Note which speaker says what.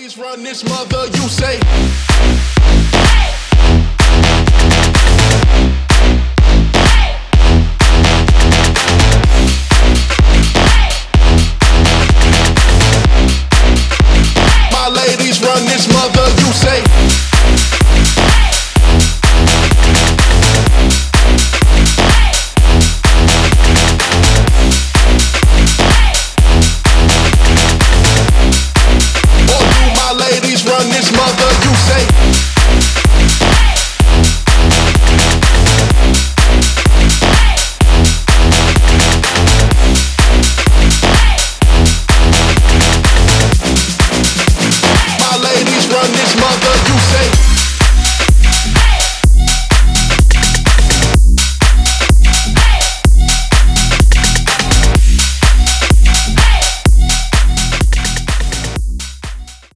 Speaker 1: ladies run this mother, you say. My ladies run this mother, you say. Run this mother, you say. My ladies run this mother, you